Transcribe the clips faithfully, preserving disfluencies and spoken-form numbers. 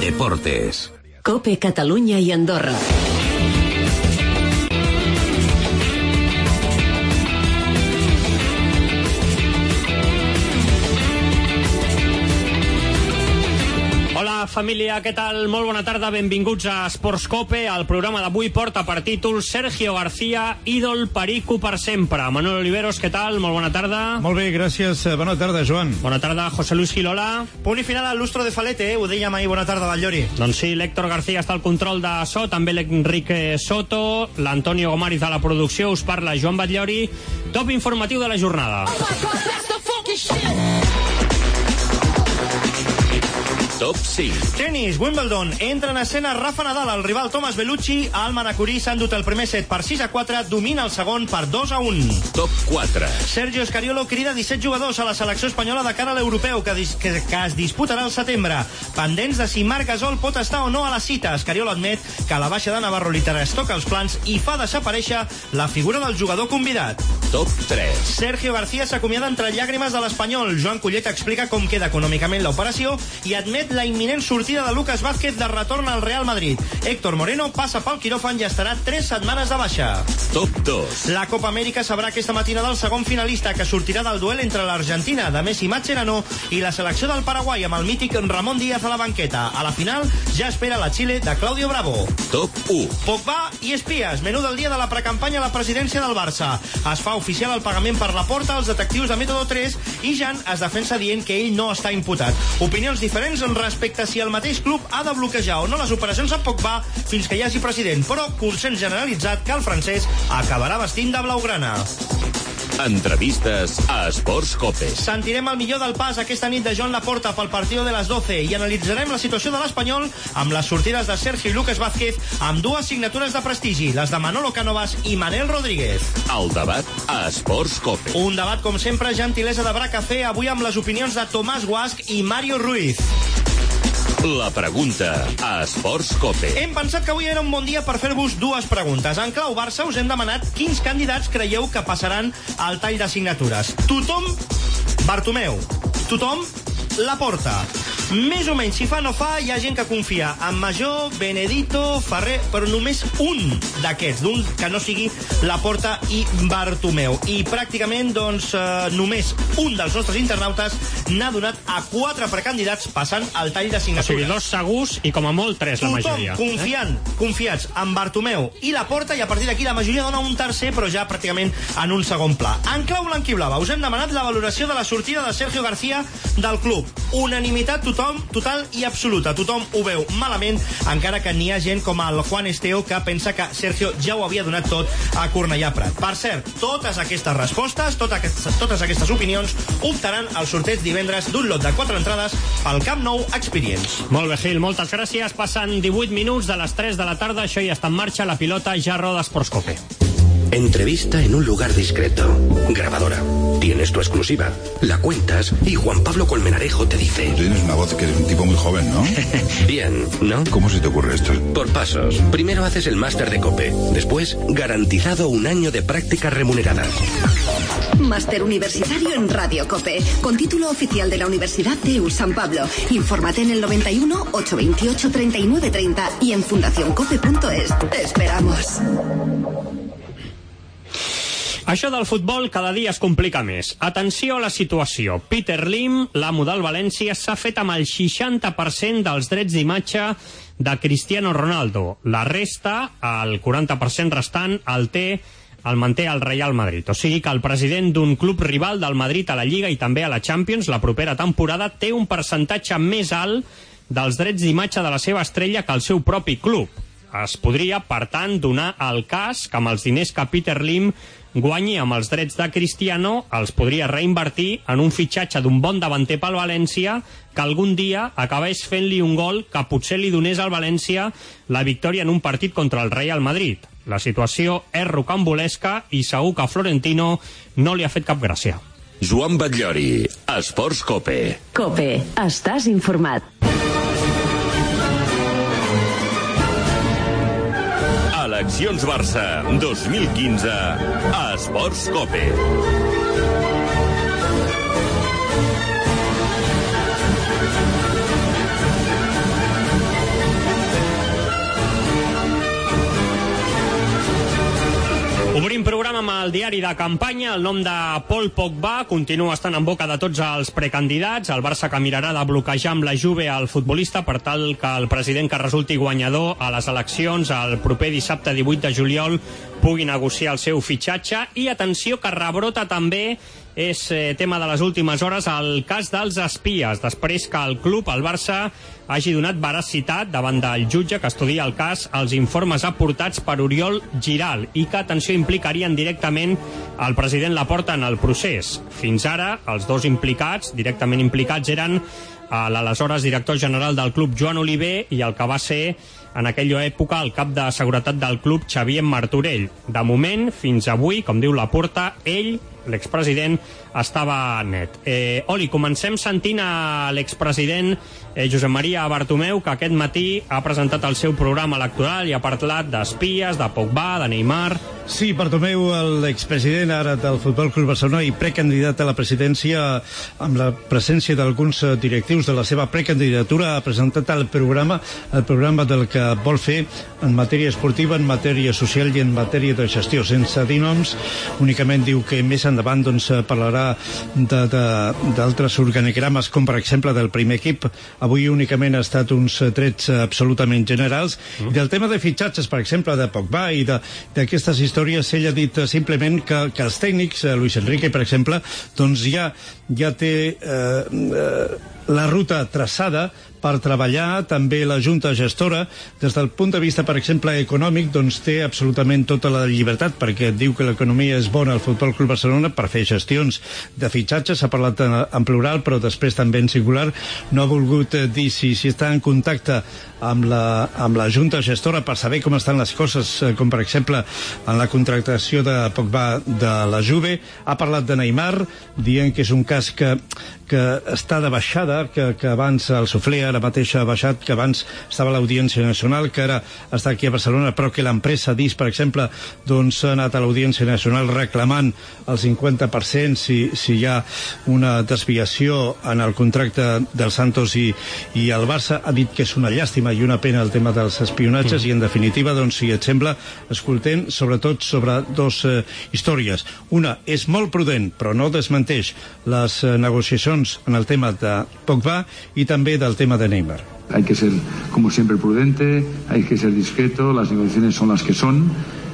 Deportes. COPE Catalunya i Andorra. Hola família, què tal? Molt bona tarda, benvinguts a Esports Cope. El programa d'avui porta per títol Sergio García, ídol perico per sempre. Manuel Oliveros, què tal? Molt bona tarda. Molt bé, gràcies. Bona tarda, Joan. Bona tarda, José Luis Gilola. Punt i final al lustro de Falete, eh? Ho dèiem ahir, bona tarda, Batllori. Doncs sí, l'Héctor García està al control de so, també l'Enrique Soto, l'Antonio Gomariz a la producció, us parla Joan Batllori. Top informatiu de la jornada. Top cinc. Tenis, Wimbledon, entra en escena Rafa Nadal, el rival Thomas Bellucci, al Manacorí s'ha endut el primer set per sis a quatre, domina el segon per dos a un. Top quatre. Sergio Escariolo crida disset jugadors a la selecció espanyola de cara a l'europeu que, que, que es disputarà al setembre. Pendents de si Marc Gasol pot estar o no a la cita. Escariolo admet que la baixa de Navarro li trastoca els plans i fa desaparèixer la figura del jugador convidat. Top tres. Sergio García s'acomiada entre llàgrimes de l'Espanyol. Joan Collet explica com queda econòmicament l'operació i admet la imminent sortida de Lucas Vázquez de retorn al Real Madrid. Héctor Moreno passa pel quiròfan i estarà tres setmanes de baixa. Top dos. La Copa Amèrica sabrà aquesta matinada el segon finalista, que sortirà del duel entre l'Argentina de Messi Mascherano i la selecció del Paraguai amb el mític Ramon Díaz a la banqueta. A la final ja espera la Xile de Claudio Bravo. Top u. Pogba i espies. Menú del dia de la precampanya a la presidència del Barça. Es fa oficial el pagament per la porta als detectius de Método tres i Jan es defensa dient que ell no està imputat. Opinions diferents en respecte a si el mateix club ha de bloquejar o no les operacions amb Pogba fins que hi hagi president, però consens generalitzat que el francès acabarà vestint de blaugrana. Entrevistes a Esports Cope. Sentirem el millor del pas aquesta nit de Joan Laporta pel partido de les doce i analitzarem la situació de l'Espanyol amb les sortides de Sergio i Lucas Vázquez amb dues signatures de prestigi, les de Manolo Cánovas i Manel Rodríguez. El debat a Esports Cope. Un debat, com sempre, gentilesa de Bra Café, avui amb les opinions de Tomàs Guasch i Mario Ruiz. La pregunta a Esports Cope. Hem pensat que avui era un bon dia per fer-vos dues preguntes. En clau Barça us hem demanat quins candidats creieu que passaran al tall de signatures. Tothom, Bartomeu. Tothom, Laporta. Més o menys, si fa no fa, hi ha gent que confia en Major, Benedito, Ferrer, però només un d'aquests, d'un que no sigui Laporta i Bartomeu. I pràcticament, doncs, eh, només un dels nostres internautes n'ha donat a quatre precandidats passant al tall de signatures. O sigui, dos segurs i com a molt tres, la majoria. Tothom confiant, eh? confiats en Bartomeu i Laporta, i a partir d'aquí la majoria dona un tercer, però ja pràcticament en un segon pla. En clau blanquiblava, us hem demanat la valoració de la sortida de Sergio García del club. Unanimitat tothom, total i absoluta. Tothom ho veu malament, encara que n'hi ha gent com el Juan Esteo que pensa que Sergio ja ho havia donat tot a Cornellà Prat. Per cert, totes aquestes respostes, totes aquestes, totes aquestes opinions optaran al sorteig divendres d'un lot de quatre entrades pel Camp Nou Experience. Molt bé, Gil, moltes gràcies. Passen divuit minuts de les tres de la tarda, això ja està en marxa, la pilota ja roda Esports Cope. Entrevista en un lugar discreto. Grabadora. Tienes tu exclusiva. La cuentas y Juan Pablo Colmenarejo te dice... Tienes una voz que eres un tipo muy joven, ¿no? Bien, ¿no? ¿Cómo se te ocurre esto? Por pasos. Primero haces el máster de COPE. Después, garantizado un año de prácticas remuneradas. Máster universitario en Radio COPE, con título oficial de la Universidad de U San Pablo. Infórmate en el noventa y uno, ochocientos veintiocho, treinta y nueve treinta y en fundación cope punto es. Te esperamos. Això del futbol cada dia es complica més. Atenció a la situació. Peter Lim, l'amo del València, s'ha fet amb el seixanta per cent dels drets d'imatge de Cristiano Ronaldo. La resta, el quaranta per cent restant, el té el manté el Real Madrid. O sigui que el president d'un club rival del Madrid a la Lliga i també a la Champions la propera temporada té un percentatge més alt dels drets d'imatge de la seva estrella que el seu propi club. Es podria, per tant, donar el cas que amb els diners que Peter Lim guanyi amb els drets de Cristiano els podria reinvertir en un fitxatge d'un bon davanter pel València que algun dia acabés fent-li un gol que potser li donés al València la victòria en un partit contra el Real Madrid. La situació és rocambolesca i segur que a Florentino no li ha fet cap gràcia. Joan Batllori, Esports Cope. COPE, estàs informat. Eleccions Barça dos mil quinze a Esports Cope. amb el diari de campanya. El nom de Paul Pogba continua estant en boca de tots els precandidats. El Barça que mirarà de bloquejar amb la Juve al futbolista per tal que el president que resulti guanyador a les eleccions el proper dissabte divuit de juliol pugui negociar el seu fitxatge. I atenció que rebrota també, és eh, tema de les últimes hores, el cas dels espies, després que el club, el Barça, hagi donat veracitat davant del jutge que estudia el cas als informes aportats per Oriol Giral i que, atenció, implicarien directament el president Laporta en el procés. Fins ara, els dos implicats, directament implicats, eren l'aleshores director general del club, Joan Oliver, i el que va ser en aquella època el cap de seguretat del club, Xavier Martorell. De moment, fins avui, com diu Laporta, ell, l'expresident, estava net. Eh, Oli, comencem sentint a l'expresident eh, Josep Maria Bartomeu, que aquest matí ha presentat el seu programa electoral i ha parlat d'espies, de Pogba, de Neymar. Sí, Bartomeu, l'expresident ara del Futbol Club Barcelona i precandidat a la presidència, amb la presència d'alguns directius de la seva precandidatura, ha presentat el programa, el programa del que vol fer en matèria esportiva, en matèria social i en matèria de gestió. Sense dir noms, únicament diu que més endavant doncs, parlarà d'altres organigrames, com per exemple del primer equip. Avui únicament ha estat uns trets absolutament generals. Mm. Del tema de fitxatges, per exemple, de Pogba i d'aquestes històries, ell ha dit simplement que, que els tècnics, Luis Enrique, per exemple, doncs ja, ja té eh, eh, la ruta traçada per treballar. També la Junta Gestora, des del punt de vista, per exemple, econòmic, doncs té absolutament tota la llibertat, perquè diu que l'economia és bona al Futbol Club Barcelona per fer gestions de fitxatges. S'ha parlat en, en plural, però després també en singular. No ha volgut dir si, si està en contacte amb la, amb la Junta Gestora per saber com estan les coses, com per exemple en la contractació de Pogba de la Juve. Ha parlat de Neymar, dient que és un cas que, que està de baixada, que, que abans el Sofler ara mateix ha baixat, que abans estava a l'Audiència Nacional, que ara està aquí a Barcelona, però que l'empresa D I S, per exemple, doncs ha anat a l'Audiència Nacional reclamant el cinquanta per cent si, si hi ha una desviació en el contracte del Santos i, i el Barça. Ha dit que és una llàstima i una pena el tema dels espionatges mm. i, en definitiva, doncs, si et sembla, escoltem sobretot sobre dos eh, històries. Una és molt prudent, però no desmenteix les eh, negociacions en el tema de Pogba i també del tema de Neymar. Hay que ser, como siempre, prudente, hay que ser discreto, las negociaciones son las que son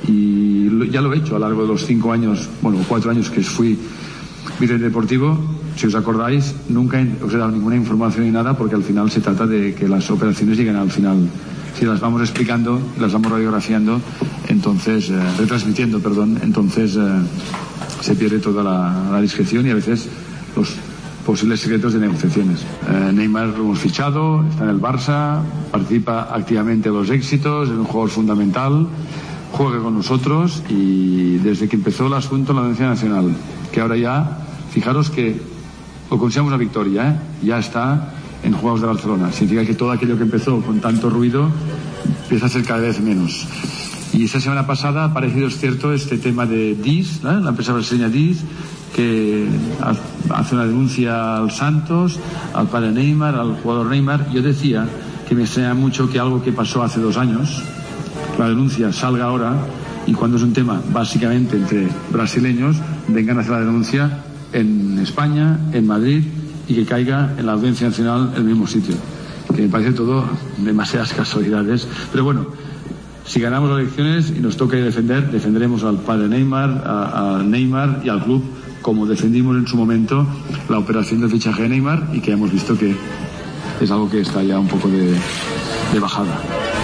y ya lo he hecho a lo largo de los cinco años, bueno, cuatro años que fui vicedeportivo. Si os acordáis, nunca os he dado ninguna información ni nada, porque al final se trata de que las operaciones lleguen al final. Si las vamos explicando, las vamos radiografiando, entonces, eh, retransmitiendo, perdón, entonces eh, se pierde toda la, la discreción y a veces los posibles secretos de negociaciones. Eh, Neymar lo hemos fichado, está en el Barça, participa activamente en los éxitos, es un jugador fundamental, juega con nosotros y desde que empezó el asunto en la Audiencia Nacional, que ahora ya, fijaros que lo consideramos una victoria, ¿eh? Ya está en Juegos de Barcelona. Significa que todo aquello que empezó con tanto ruido empieza a ser cada vez menos. Y esta semana pasada ha parecido, es cierto, este tema de D I S, ¿eh? La empresa brasileña D I S, que hace una denuncia al Santos, al padre Neymar, al jugador Neymar. Yo decía que me extraña mucho que algo que pasó hace dos años, la denuncia salga ahora, y cuando es un tema básicamente entre brasileños, vengan a hacer la denuncia en España, en Madrid, y que caiga en la Audiencia Nacional en el mismo sitio. Que me parece todo demasiadas casualidades, pero bueno, si ganamos las elecciones y nos toca defender, defenderemos al padre Neymar, a, a Neymar y al club, como defendimos en su momento la operación de fichaje de Neymar, y que hemos visto que es algo que está ya un poco de, de bajada.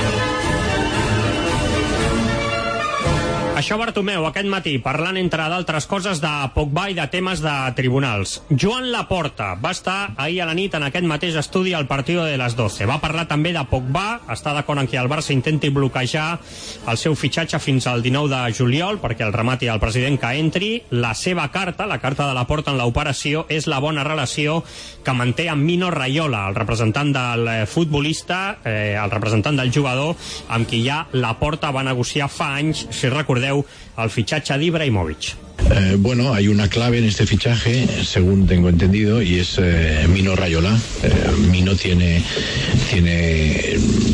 Això Bartomeu aquest matí, parlant entre d'altres coses de Pogba i de temes de tribunals. Joan Laporta va estar ahir a la nit en aquest mateix estudi al Partido de les doce. Va parlar també de Pogba, està d'acord en que el Barça intenti bloquejar el seu fitxatge fins al dinou de juliol perquè el remati el president que entri. La seva carta, la carta de Laporta en l'operació, és la bona relació que manté amb Mino Raiola, el representant del futbolista, eh, el representant del jugador, amb qui ja Laporta va negociar fa anys, si recordeu, al fichaje de Ibrahimovic. Eh, bueno, hay una clave en este fichaje, según tengo entendido, y es eh, Mino Raiola. Eh, Mino tiene, tiene la representación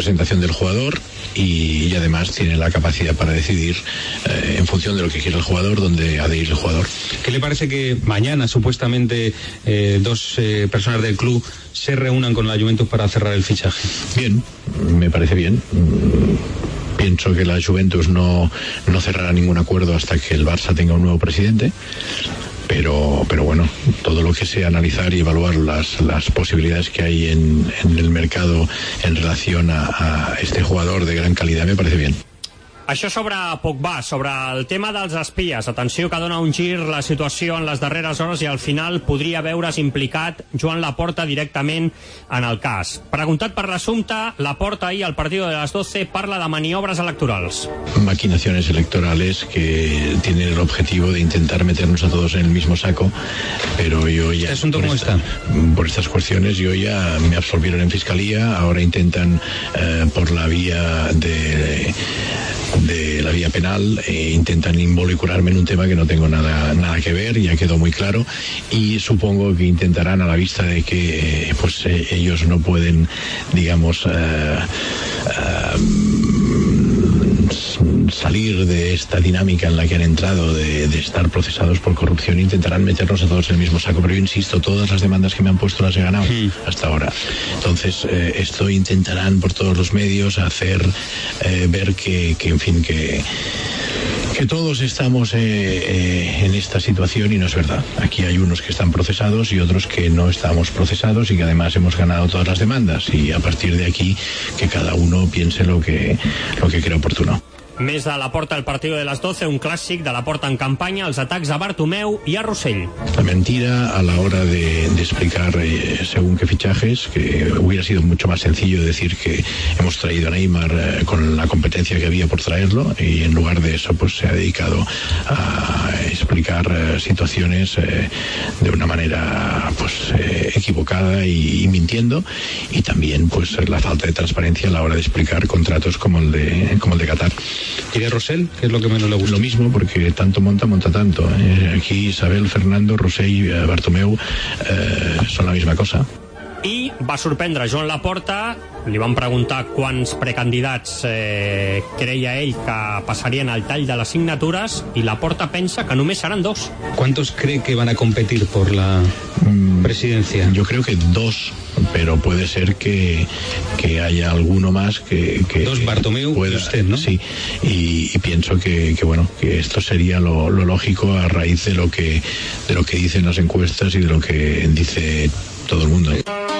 representación del jugador y, y además tiene la capacidad para decidir eh, en función de lo que quiere el jugador dónde ha de ir el jugador. ¿Qué le parece que mañana supuestamente eh, dos eh, personas del club se reúnan con la Juventus para cerrar el fichaje? Bien, me parece bien. Pienso que la Juventus no, no cerrará ningún acuerdo hasta que el Barça tenga un nuevo presidente. Pero, pero bueno, todo lo que sea analizar y evaluar las, las posibilidades que hay en, en el mercado en relación a, a este jugador de gran calidad me parece bien. Això sobre Pogba, sobre el tema dels espies. Atenció que dona un gir la situació en les darreres hores i al final podria veure's implicat Joan Laporta directament en el cas. Preguntat per l'assumpte, Laporta ahir al partido de las doce parla de maniobres electorals. Maquinaciones electorales que tienen el objetivo de intentar meternos a todos en el mismo saco, pero yo ya... ¿Es un cómo esta, por estas cuestiones yo ya me absolvieron en fiscalía, ahora intentan eh, por la vía de... de la vía penal e intentan involucrarme en un tema que no tengo nada nada que ver, ya quedó muy claro, y supongo que intentarán, a la vista de que eh, pues eh, ellos no pueden, digamos, eh, eh, salir de esta dinámica en la que han entrado de, de estar procesados por corrupción, intentarán meternos a todos en el mismo saco, pero yo insisto, todas las demandas que me han puesto las he ganado sí. hasta ahora. Entonces eh, esto intentarán por todos los medios hacer eh, ver que, que en fin que que todos estamos eh, eh, en esta situación, y no es verdad. Aquí hay unos que están procesados y otros que no estamos procesados y que además hemos ganado todas las demandas, y a partir de aquí que cada uno piense lo que, lo que crea oportuno. Més de Laporta al partido de las doce, un clàssic de Laporta en campaña, els atacs a Bartomeu y a Rossell. La mentira a la hora de, de explicar eh, según qué fichajes, que hubiera sido mucho más sencillo decir que hemos traído a Neymar eh, con la competencia que había por traerlo, y en lugar de eso pues se ha dedicado a explicar eh, situaciones eh, de una manera pues eh, equivocada y, y mintiendo, y también pues la falta de transparencia a la hora de explicar contratos como el de, como el de Qatar. ¿Y de Rossell? ¿Qué es lo que menos le gusta? Lo mismo, porque tanto monta, monta tanto. Eh, aquí Isabel, Fernando, Rossell y eh, Bartomeu eh, son la misma cosa. I va sorprendre Joan Laporta, li van preguntar quants precandidats eh, creia ell que passarien al tall de les signatures, i Laporta pensa que només seran dos. ¿Cuántos cree que van a competir por la presidencia? Yo creo que dos, pero puede ser que, que haya alguno más que... que dos Bartomeu pueda, y usted, ¿no? Sí, y, y pienso que, que bueno, que esto sería lo, lo lógico a raíz de lo que de lo que dicen las encuestas y de lo que dice todo el mundo.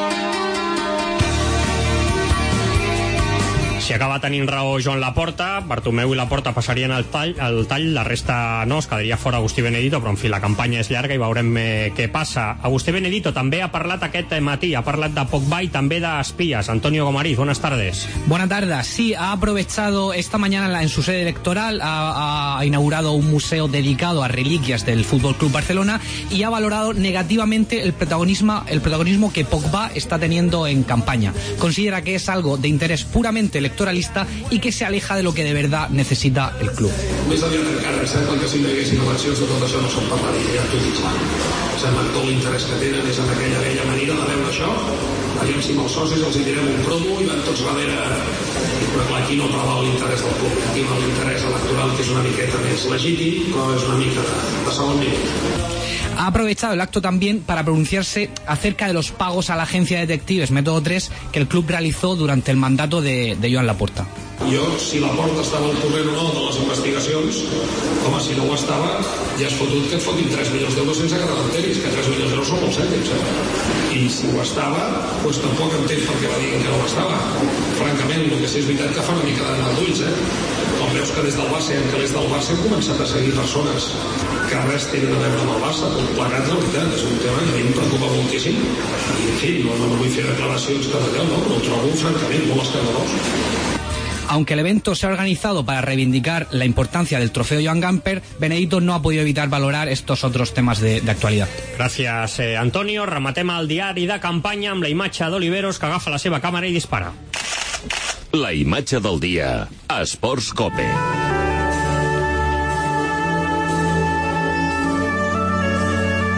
Si acaba tenint raó Joan Laporta, Bartomeu i Laporta passarien al tall, al tall, la resta no, es quedaria fora Agustí Benedito, però en fi, la campanya és llarga i veurem eh, què passa. Agustí Benedito també ha parlat aquest matí, ha parlat de Pogba y també d'espies. Antonio Gomariz, buenas tardes. Buenas tardes, sí, ha aprovechado esta mañana en su sede electoral, ha, ha inaugurado un museo dedicado a reliquias del Fútbol Club Barcelona y ha valorado negativamente el protagonismo, el protagonismo que Pogba está teniendo en campaña. Considera que es algo de interés puramente electoral y que se aleja de lo que de verdad necesita el club. Més aviat encara, sembla que si no hi haguessin eleccions de tot això no se'n parlaria, ja t'ho dic clar. Sembla que tot l'interès que tenen és en aquella vella manera de veure això, aviam si amb els socis els hi direm un promo i van tots darrere, però clar, aquí no preval l'interès del club, aquí no l'interès electoral, que és una miqueta més legítim, però és una mica de, de segon nivell. Ha aprovechado el acto también para pronunciarse acerca de los pagos a la agencia de detectives Método tres que el club realizó durante el mandato de, de Joan Laporta. Jo, si Laporta estava al corrent o no de les investigacions, home, si no ho estava, ja has fotut que et fotin tres milions d'euros sense que te l'enteris, que tres milions d'euros són molts cèntims, eh? I si ho estava, doncs tampoc entenc per què va dir que no ho estava. Francament, el que sí és veritat que fa una mica d'anar d'ulls, eh? Com veus que des del Barça, en calés del Barça, hem començat a seguir persones que res tenen a veure amb el Barça, tot plegat, la veritat, és un tema que a mi em preocupa moltíssim, i en fi, no, no vull fer declaracions que d'allò, no, però ho trobo francament molt escandalós. Aunque el evento se ha organizado para reivindicar la importancia del trofeo Joan Gamper, Benedito no ha podido evitar valorar estos otros temas de, de actualidad. Gràcies, eh, Antonio. Rematem el diari de campanya amb la imatge d'Oliveros, que agafa la seva càmera i dispara. La imatge del dia a Esports Cope. La imatge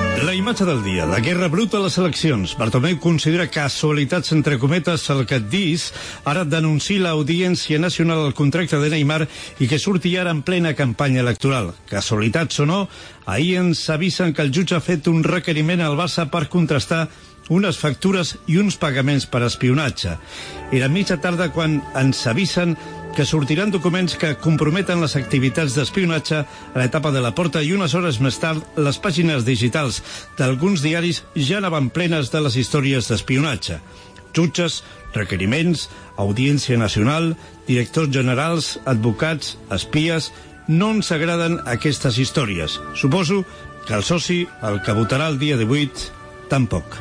imatge del dia, la guerra bruta a les eleccions. Bartomeu considera casualitats entre cometes el que et dis, ara denuncia l'Audiència Nacional el contracte de Neymar i que surti ara en plena campanya electoral. Casualitats o no, ahir ens avisen que el jutge ha fet un requeriment al Barça per contrastar unes factures i uns pagaments per espionatge. Era mitja tarda quan ens avisen que sortiran documents que comprometen les activitats d'espionatge a l'etapa de la Porta i unes hores més tard les pàgines digitals d'alguns diaris ja anaven plenes de les històries d'espionatge. Jutges, requeriments, Audiència Nacional, directors generals, advocats, espies... No ens agraden aquestes històries. Suposo que el soci, el que votarà el dia divuit, tampoc.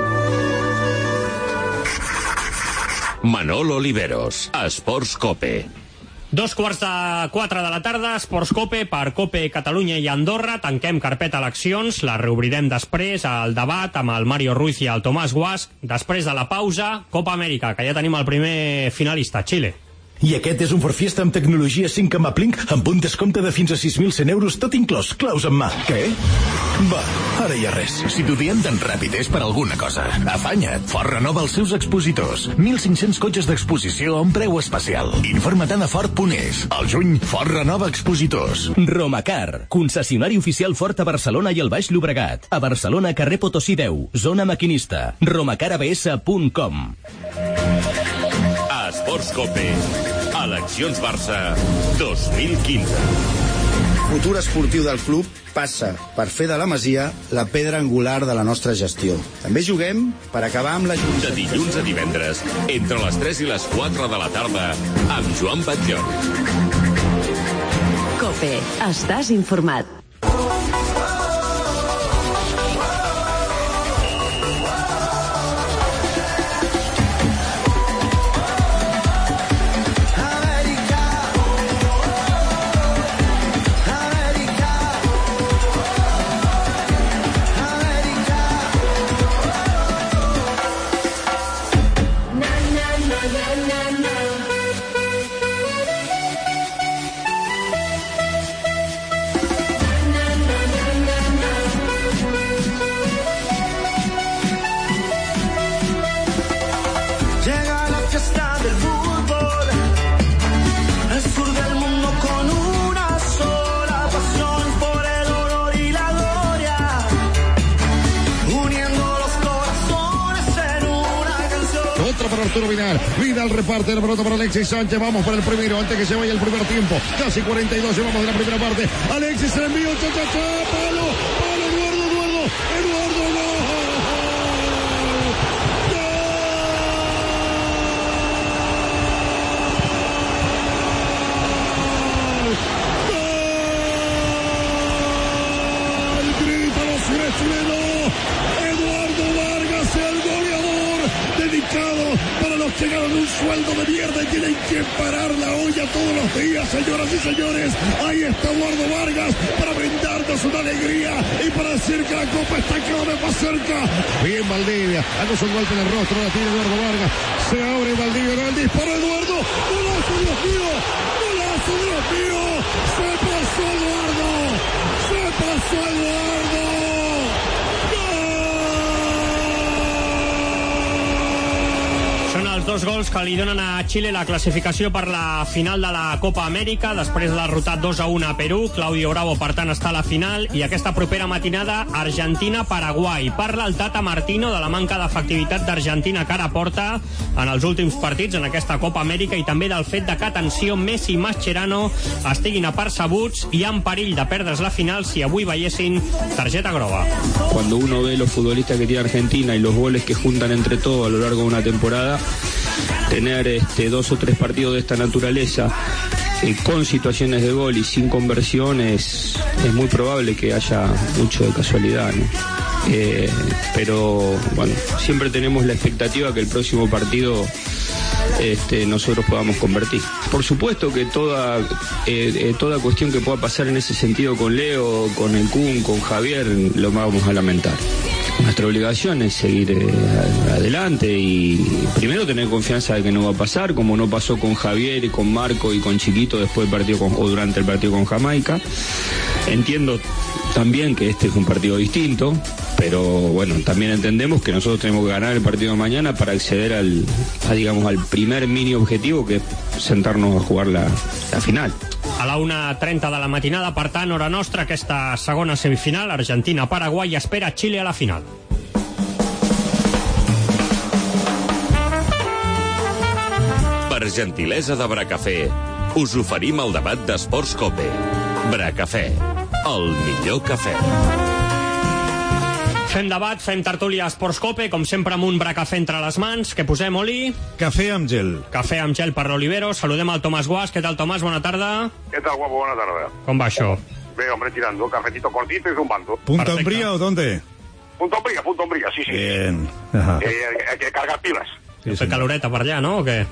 Manol Oliveros, Esports Cope. Dos quarts de quatre de la tarda, Esports Cope, per Cope Catalunya i Andorra. Tanquem carpeta eleccions, la reobrirem després, al debat amb el Mario Ruiz i el Tomàs Guasch. Després de la pausa, Copa Amèrica, que ja tenim el primer finalista, Xile. I aquest és un Ford Fiesta amb tecnologia cinc amb Uplink amb un descompte de fins a sis mil cent euros, tot inclòs, claus en mà. Què? Va, ara ja res. Si t'ho diem tan ràpid és per alguna cosa. Afanya't. Ford renova els seus expositors. mil cinc-cents cotxes d'exposició a un preu especial. Informa-te'n a Ford punt es. Al juny, Ford renova expositors. Romacar, concessionari oficial Ford a Barcelona i el Baix Llobregat. A Barcelona, carrer Potosí deu, zona maquinista. romacar a b s punt com. Esports Cope. Eleccions Barça dos mil quinze. Futur esportiu del club passa per fer de la Masia la pedra angular de la nostra gestió. També juguem per acabar amb la Junta. De dilluns a divendres, entre les tres i les quatre de la tarda, amb Joan Batllon. Cope, estàs informat. Arturo Vidal, Vidal reparte la pelota para Alexis Sánchez, vamos para el primero, antes que se vaya el primer tiempo, casi cuarenta y dos, llevamos de la primera parte, Alexis se envió, cha, cha, cha, palo, palo, Eduardo, Eduardo, Eduardo, no. Para los que ganan un sueldo de mierda y tienen que parar la olla todos los días, señoras y señores. Ahí está Eduardo Vargas para brindarnos una alegría y para decir que la copa está cada vez más cerca. Bien Valdivia, hace un golpe en el rostro, la tiene Eduardo Vargas. Se abre Valdivia, no el disparo Eduardo. ¡Golazo, Dios mío! ¡Golazo, Dios mío! ¡Se pasó Eduardo! ¡Se pasó Eduardo! Són els dos gols que li donen a Xile la classificació per la final de la Copa Amèrica, després de derrotar dos a un a Perú. Claudio Bravo, per tant, està a la final, i aquesta propera matinada, Argentina-Paraguai. Parla el Tata Martino de la manca d'efectivitat d'Argentina que ara porta en els últims partits en aquesta Copa Amèrica, i també del fet de que, atenció, Messi i Mascherano estiguin apercebuts i en perill de perdre's la final si avui veiessin targeta groga. Cuando uno ve los futbolistas que tiene Argentina y los goles que juntan entre todos a lo largo de una temporada, tener este, dos o tres partidos de esta naturaleza eh, con situaciones de gol y sin conversión es, es muy probable que haya mucho de casualidad, ¿no? Eh, pero bueno, siempre tenemos la expectativa que el próximo partido este, nosotros podamos convertir. Por supuesto que toda, eh, eh, toda cuestión que pueda pasar en ese sentido con Leo, con el Kun, con Javier, lo vamos a lamentar. Nuestra obligación es seguir eh, adelante y primero tener confianza de que no va a pasar, como no pasó con Javier y con Marco y con Chiquito después del partido con, o durante el partido con Jamaica. Entiendo también que este es un partido distinto, pero bueno, también entendemos que nosotros tenemos que ganar el partido de mañana para acceder al, a, digamos, al primer mini objetivo, que es sentarnos a jugar la, la final. A la una trenta de la matinada, per tant, hora nostra, aquesta segona semifinal, Argentina-Paraguai, espera Xile a la final. Per gentilesa de Bracafé, us oferim el debat d'Esports Cope. Bracafé, el millor cafè. Fem debat, fem tertúlia a Esports Cope, com sempre amb un Bracafé entre les mans. Què posem, Oli? Cafè amb gel. Cafè amb gel per l'Olivero. Saludem al Tomàs Guas. Què tal, Tomàs? Bona tarda. ¿Qué tal, guapo? Buena tarde. Com va això? Ve, hombre, tirando. Cafetito cortito y zumbando. ¿Punto Umbría o dónde? Punto Umbría, punto Umbría, sí, sí. Bien. Ajá. Eh, hay que cargar pilas. Sí, sí. Caloreta per allà, no? O què?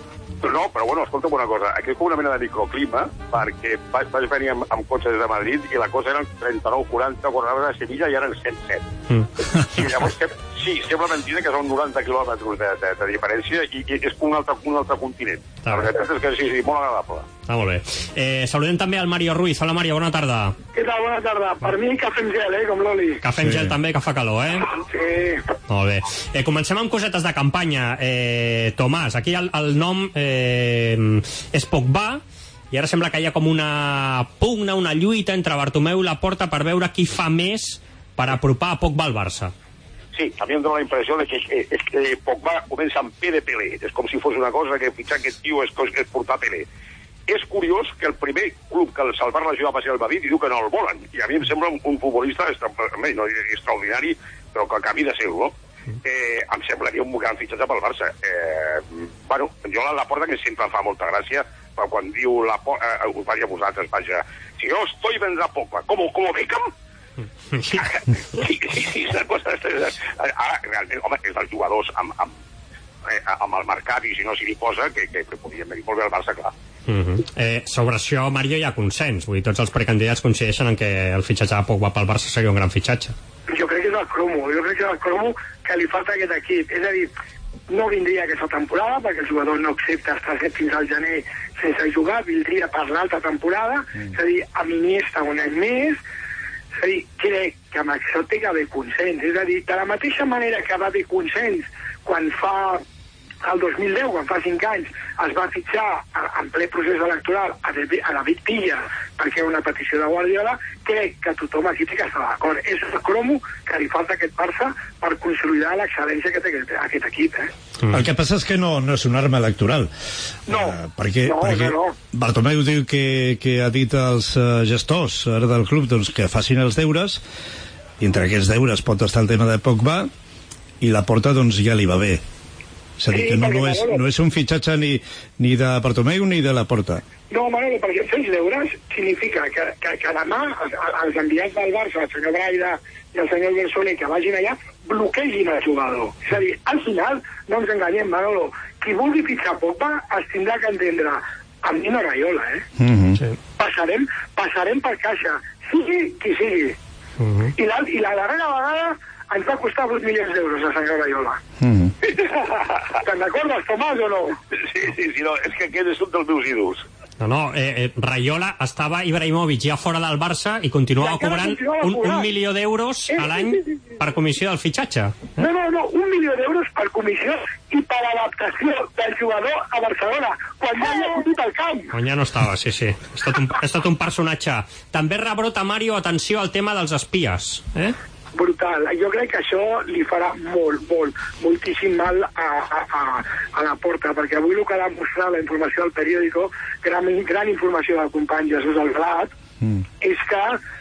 No, però bueno, escolta'm una cosa. Aquí és com una mena de microclima, perquè vaig, vaig venir amb, amb cotxe des de Madrid i la cosa eren trenta-nou quaranta, quan anaves a Sevilla i eren cent set. Mm. I llavors, sí, sembla mentida que són noranta quilòmetres de, de, de diferència i, i és un altre, un altre continent. La veritat és que sí, sí, molt agradable. Ah, molt bé. Eh, saludem també al Mario Ruiz. Hola, Mario, bona tarda. Què tal? Bona tarda. Per mi, cafè amb gel, eh, com l'Oli. Cafè amb sí. gel també, que fa calor, eh? Sí. Molt bé. Eh, comencem amb cosetes de campanya. Eh, Tomàs, aquí el, el nom eh, és Pogba, i ara sembla que hi ha com una pugna, una lluita entre Bartomeu i Laporta per veure qui fa més per apropar a Pogba al Barça. Sí, a mi em dóna la impressió de que, eh, és que Pogba comença amb P de Pelé. És com si fos una cosa que fitxar aquest tio és, és portar Pelé. És curiós que el primer club que el Salvar la Ciutat va ser el Madrid i diu que no el volen. I a mi em sembla un, un futbolista extra, no, extraordinari, però que canvi de ser-lo. Eh, em semblaria un gran fitxatge pel Barça. Eh, bueno, jo la Laporta, que sempre em fa molta gràcia, però quan diu la eh, us vaig a vosaltres, vaja, si jo estoy vendrà Pogba, com, com Beckham? Sí, sí, sí, és una cosa... Ara, realment, home, és dels jugadors amb, amb, eh, amb el mercat, i si no s'hi posa, que, que, que podríem venir molt bé al Barça, clar. Uh -huh. eh, sobre això, Mario, hi ha consens. Vull dir, tots els precandidats coincideixen en que el fitxatge de Pogba pel Barça seria un gran fitxatge. Jo crec que és el cromo, jo crec que és el cromo que li falta a aquest equip. És a dir, no vindria aquesta temporada perquè el jugador no accepta estar fins al gener sense jugar, vindria per l'altra temporada, mm. és a dir, amb Iniesta un any més. És a dir, crec que amb això té que haver consens. És a dir, de la mateixa manera que va haver consens quan fa el dos mil deu, quan fa cinc anys, es va fitxar en ple procés electoral a David Villa perquè era una petició de Guardiola, crec que tothom aquí té que estar d'acord. És el cromo que li falta a aquest Barça per consolidar l'excel·lència que té aquest, aquest equip. Eh? Mm. El que passa és que no, no és una arma electoral. No, uh, perquè, no, perquè no, no. Bartomeu diu que, que ha dit als uh, gestors ara del club doncs, que facin els deures, i entre aquests deures pot estar el tema de Pogba, i Laporta doncs, ja li va bé. És a dir, sí, que no, no, és, no és un fitxatge ni, ni de Bartomeu ni de Laporta. No, Manolo, perquè fer els deures significa que, que, que demà els, els enviats del Barça, el senyor Braida i el senyor Gersoler, que vagin allà, bloquegin el jugador. És a dir, al final, no ens enganyem, Manolo, qui vulgui fitxar Pogba es tindrà que entendre amb Nino Raiola, eh? Mm-hmm. Sí. Passarem, passarem per caixa, sigui qui sigui. Mm-hmm. I, la, I la darrera vegada ens va costar vuit milions d'euros a senyor Raiola. Mm. Te'n recordes, Tomàs, o no? Sí, sí, sí, no, és que aquest és un dels meus ídols. No, no, eh, eh, Raiola estava Ibrahimovic ja fora del Barça i continuava cobrant un, un milió d'euros eh, a l'any sí, sí, sí. per comissió del fitxatge. Eh? No, no, no, un milió d'euros per comissió i per adaptació del jugador a Barcelona, quan ja havia fotut el camp. Quan ja no estava, sí, sí. És tot un, és tot un personatge. També rebrota, Mario, atenció al tema dels espies. Eh? Brutal. Jo crec que això li farà molt, molt, moltíssim mal a, a, a, a la Porta, perquè avui el que ha demostrat la informació del periòdico, gran, gran informació del company Jesús Alblat, mm. és que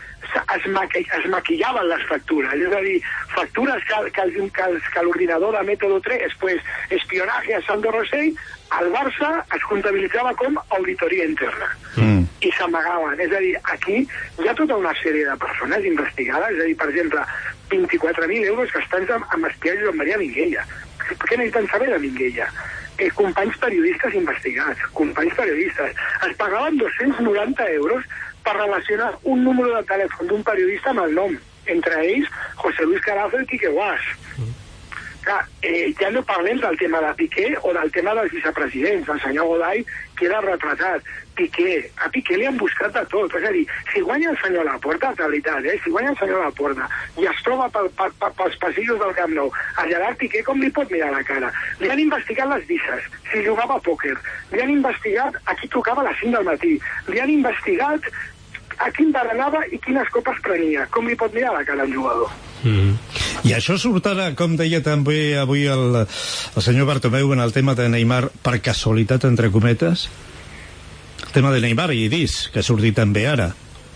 es, maqui, es maquillaven les factures, és a dir, factures que, que, que, que l'ordinador de Método tres, pues, espionaje a Sandro Rosell, al Barça es comptabilitzava com auditoria interna. Mm. I s'amagaven. És a dir, aquí hi ha tota una sèrie de persones investigades, és a dir, per exemple, vint-i-quatre mil euros que estan amb, amb espiatge amb Maria Minguella. Què necessiten saber de Minguella? Eh, companys periodistes investigats, companys periodistes. Es pagaven dos-cents noranta euros per relacionar un número de telèfon d'un periodista amb el nom, entre ells José Luis Carazo i Quique Guas. Mm. Clar, eh, ja no parlem del tema de Piqué o del tema dels vicepresidents. El senyor Godall queda retratat. Piqué, a Piqué li han buscat de tot. És a dir, si guanya el senyor Laporta, de veritat, eh? si guanya el senyor Laporta i es troba pel, pel, pel, pels passillos del Camp Nou, a Gerard Piqué com li pot mirar la cara? Li han investigat les disses, si jugava a pòquer. Li han investigat a qui tocava a les cinc del matí. Li han investigat a quin bar anava i quines copes prenia. Com li pot mirar la cara al jugador? Mm. I això sortarà, com deia també avui el, el senyor Bartomeu, en el tema de Neymar, per casualitat, entre cometes? El tema de Neymar i Dis, que ha sortit també ara.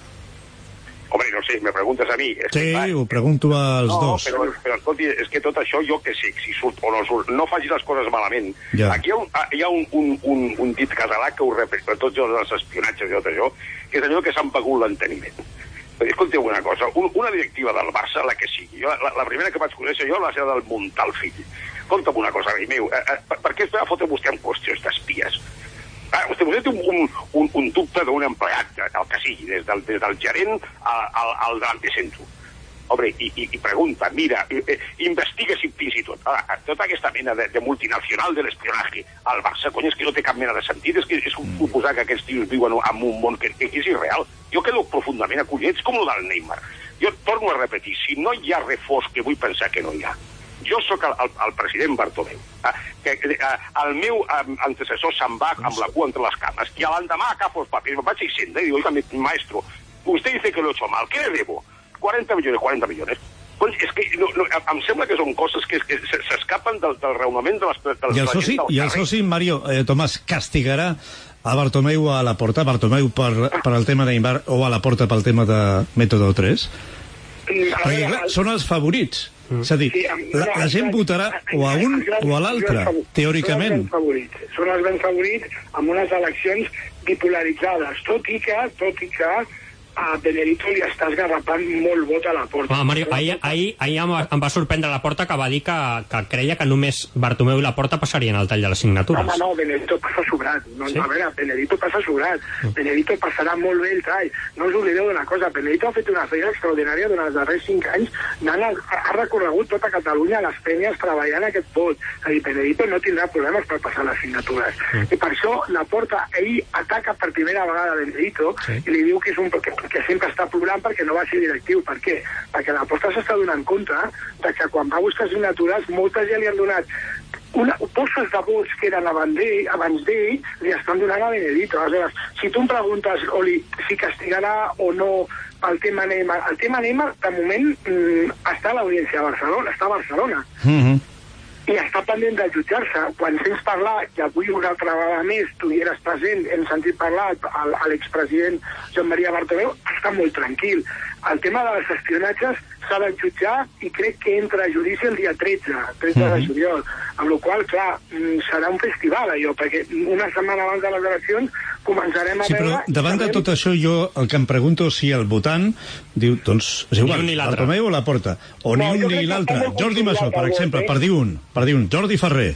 Home, no sé, me preguntes a mi. Sí, ho pregunto als no, dos. Però, però escolti, és que tot això jo que sé, si surt o no surt, no facis les coses malament. Ja. Aquí hi ha, un, hi ha un, un, un, un dit català que ho repeteix per tots els espionatges i tot això, que és allò que s'han pagut l'enteniment. Escolteu una cosa, un, una directiva del Barça, la que sigui, jo, la, la primera que vaig conèixer jo va ser del Montalfill. Escolta'm una cosa, rei meu, eh, eh, per, per què es va fotre vostè en qüestions d'espies? Ah, vostè, vostè té un, un, un, un dubte d'un empleat, el que sigui, des del, des del gerent al, al, al delante centro. Home, i, i, i pregunta, mira, eh, investiga si fins i tot. Ah, tota aquesta mena de, de multinacional de l'espionatge al Barça, cony, és que no té cap mena de sentit, és que és suposar que aquests tios viuen en un món que, que és irreal. Jo quedo profundament acollit, és com el del Neymar. Jo torno a repetir, si no hi ha reforç, que vull pensar que no hi ha, jo sóc el, el, el president Bartomeu, eh, que eh, el meu eh, antecessor se'n va amb la cua entre les cames, i a l'endemà agafo els papers, vaig a Hisenda i digo, oiga, maestro, usted dice que lo he hecho mal, ¿qué le debo? cuarenta millones, cuarenta millones. Pues és que no, no, em sembla que són coses que, que s'escapen del, del raonament de les... De I el soci, i el soci Mario, eh, Tomàs, castigarà a Bartomeu a la porta, Bartomeu per, per el tema de Neymar o a la porta pel tema de Método tres? Perquè, clar, són els favorits. Mm. És a dir, la, la gent votarà o a un o a l'altre, teòricament. Són els ben favorits, són els ben favorits amb unes eleccions bipolaritzades, tot i que, tot i que a Benedito li està esgarrapant molt vot a la porta. Ah, Mario, ahir, ahir, ahir em, va, em va sorprendre la porta que va dir que, que creia que només Bartomeu i la porta passarien al tall de les signatures. No, no, Benedito passa sobrat. No, sí? A veure, Benedito passa sobrat. Mm. Benedito passarà molt bé el tall. No us oblideu d'una cosa, Benedito ha fet una feina extraordinària durant els darrers cinc anys, ha, ha recorregut tota Catalunya a les penyes treballant aquest vot. És a dir, Benedito no tindrà problemes per passar les signatures. Mm. I per això la porta, ell ataca per primera vegada a Benedito, sí, i li diu que és un... Que, que sempre està plorant perquè no va ser directiu. Per què? Perquè la porta s'està donant compte de que quan va buscar signatures moltes ja li han donat una, bosses de vots que eren abans d'ell, abans d'ell li estan donant a Benedito. Aleshores, si tu em preguntes, Oli, si castigarà o no el tema Neymar, el tema Neymar de moment mm, està a l'Audiència de Barcelona, està a Barcelona. Mm-hmm. I està pendent de jutjar-se. Quan sents parlar, i avui una altra vegada més, tu hi eres present, hem sentit parlar a l'expresident Joan Maria Bartomeu, està molt tranquil. El tema de les espionatges s'ha de jutjar i crec que entra a judici el dia tretze, tretze de juliol, amb la qual cosa, clar, serà un festival allò, perquè una setmana abans de les eleccions començarem a sí, veure... Sí, però davant de tot això jo el que em pregunto si el votant diu, doncs, és igual, Bartomeu o la porta, o no, ni un ni l'altre. Jordi Masó, per exemple, per dir un, per dir un, Jordi Ferrer,